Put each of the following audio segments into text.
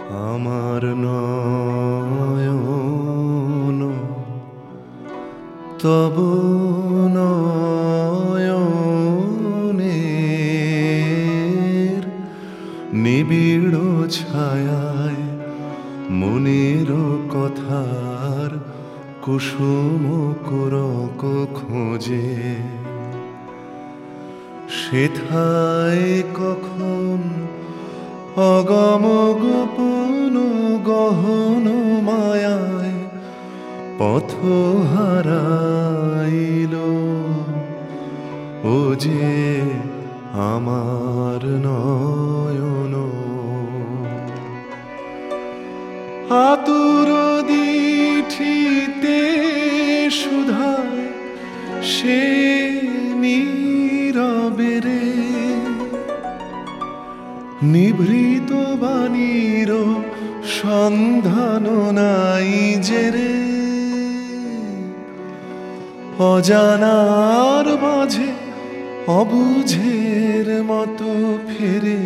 আমার নয়ন তব নয়নের নিবিড় ছায়ায় মনের কথার কুসুম কোরক খোঁজে। সেথায় কখন অগম গোপন গহন মায়ায় পথ হারাইল, ও যে আমার নয়ন। আতুর দিঠিতে সুধায় সে নীরবে রে, নিভৃত বাণীর সন্ধান নাই যে রে। অজানার মাঝে অবুঝের মতো ফেরে,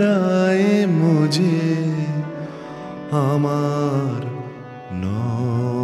অশ্রুধারায় মুজে আমার নয়ন।